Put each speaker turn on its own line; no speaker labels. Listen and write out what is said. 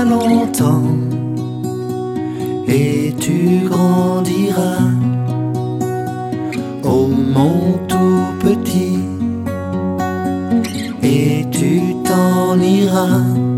pas longtemps et tu grandiras. Oh mon tout petit, et tu t'en iras.